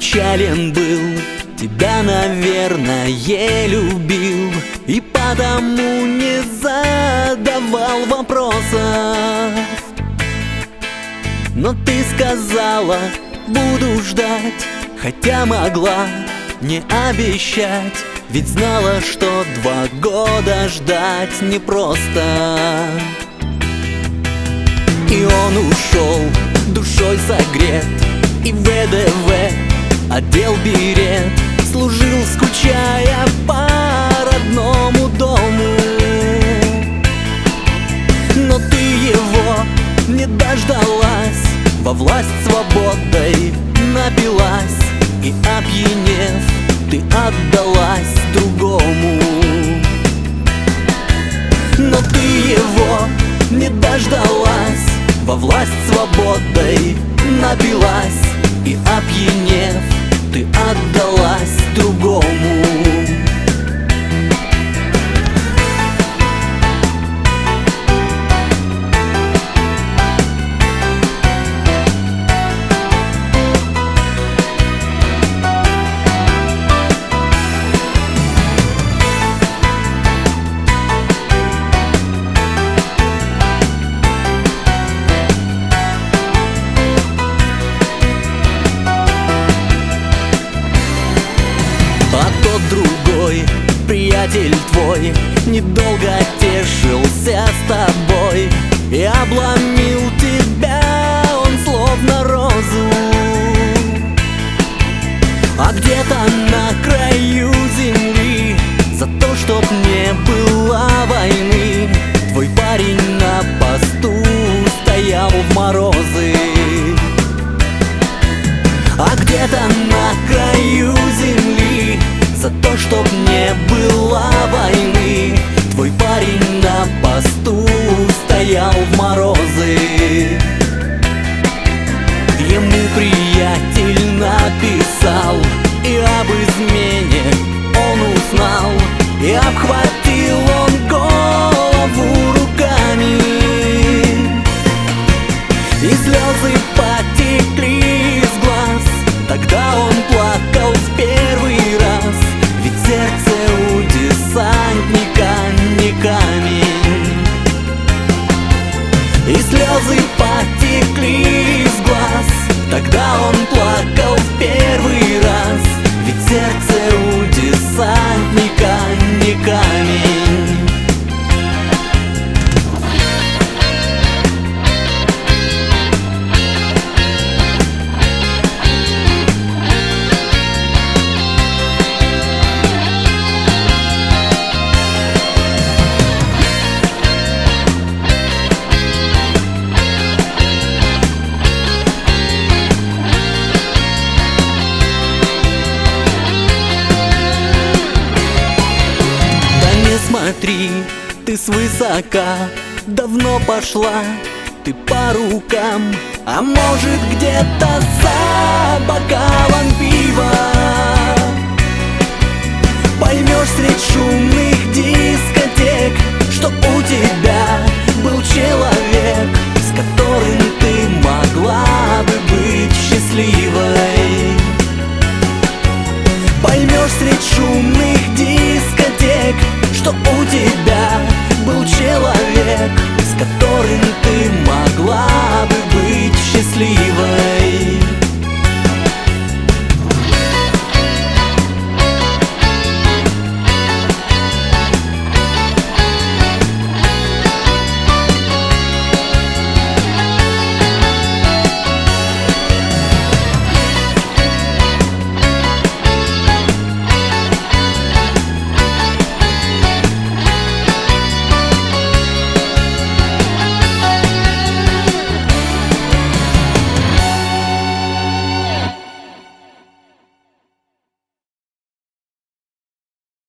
печален был, тебя, наверное, любил, и потому не задавал вопросов. Но ты сказала: буду ждать, хотя могла не обещать, ведь знала, что 2 года ждать непросто. И он ушел, душой согрет, и ВДВ одел берет, служил, скучая по родному дому. Но ты его не дождалась, во власть свободой напилась, и, опьянев, ты отдалась другому. Но ты его не дождалась, во власть свободой напилась, и, опьянев, ты отдалась другому. Другой приятель твой недолго тешился с тобой, и обломил тебя он словно розу. А где-то на краю земли, за то, чтоб не было войны, твой парень на посту стоял в морозы. А где-то на краю земли, за то, чтоб не было войны, твой парень на посту стоял в морозы. Ему приятель написал, и об измене он узнал, и обхватил он голову руками, и слезы потекли из глаз. Тогда он плакал в первый раз, ведь сердце у десантника не камень. И слезы потекли из глаз. Тогда он плакал в первый раз, ведь сердце у десантника не камень. Смотри, ты свысока давно пошла, ты по рукам, а может где-то за бокалом пива. Поймешь средь шумных дискотек, что у тебя был человек, с которым ты могла бы быть счастливой. Поймешь средь шумных дискотек, что у тебя